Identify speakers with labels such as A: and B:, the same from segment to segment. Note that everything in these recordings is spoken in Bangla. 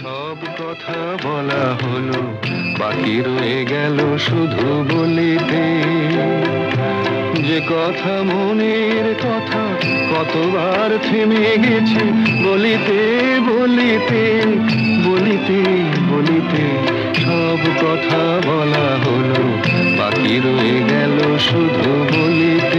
A: সব কথা বলা হলো, বাকি রয়ে গেল শুধু বলিতে। যে কথা মনের কথা কতবার থেমে গেছে বলিতে বলিতে বলিতে বলিতে। সব কথা বলা হলো, বাকি রয়ে গেল শুধু বলিতে।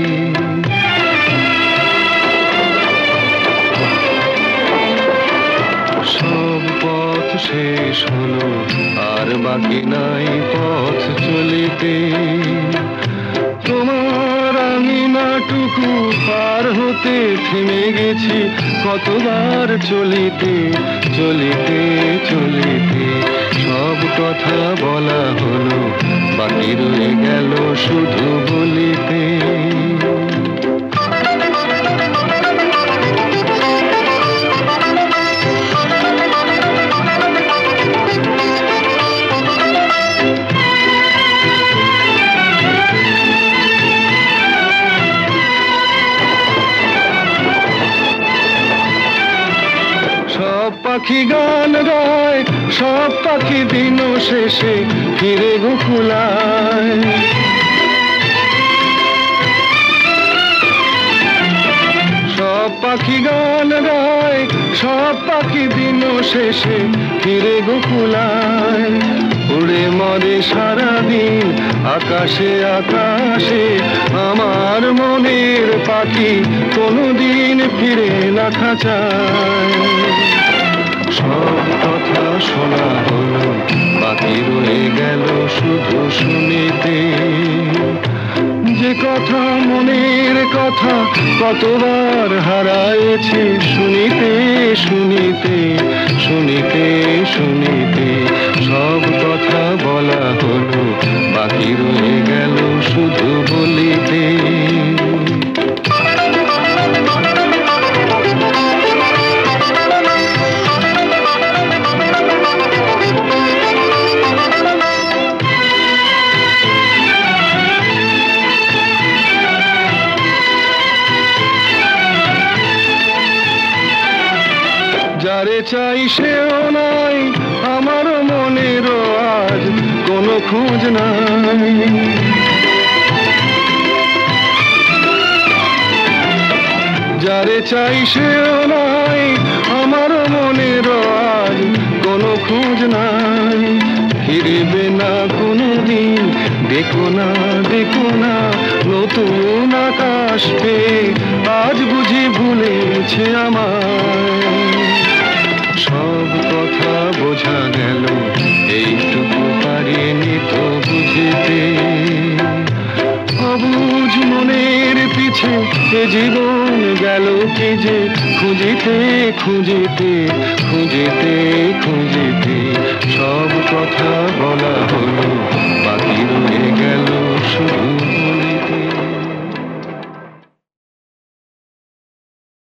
A: সব পথ শেষ হলো, আর বাকি নাই পথ চলিতে। তোমার আঙিনাটুকু পার হতে থেমে গেছি কতবার চলিতে চলিতে চলিতে। সব কথা বলা হলো, বাকি রয়ে গেল শুধু বলিতে। সব পাখি গান গায়, সব পাখি দিন শেষে ফিরে গোকুলায়। সব পাখি গান গায়, সব পাখি দিন শেষে ফিরে গোকুলায়। উড়ে মরে সারাদিন আকাশে আকাশে, আমার মনের পাখি কোনোদিন ফিরে না খাঁচায়। সব কথা শোনা হলো, বাকি রয়ে গেল শুধু শুনিতে। যে কথা মনের কথা কতবার হারায়েছি শুনিতে শুনিতে শুনিতে শুনিতে। সব কথা বলা হলো, বাকি রয়ে গেল শুধু বলিতে। যারে চাই সেও নাই, আমার মনেরও আজ কোনো খোঁজ নাই। যারে চাই সেও নাই, আমার মনেরও আজ কোনো খোঁজ নাই। ফিরবে না কোনোদিন, দেখো না দেখো না নতুন আকাশ পেয়ে আজ বুঝি ভুলেছে আমায়। সব কথা বোঝা গেল, এইটুকু পারিনি তো বুঝিতে। অবুঝ মনের পিছে এ জীবন গেল কি যে খুঁজিতে খুঁজিতে খুঁজিতে খুঁজিতে। সব কথা বলা হলো,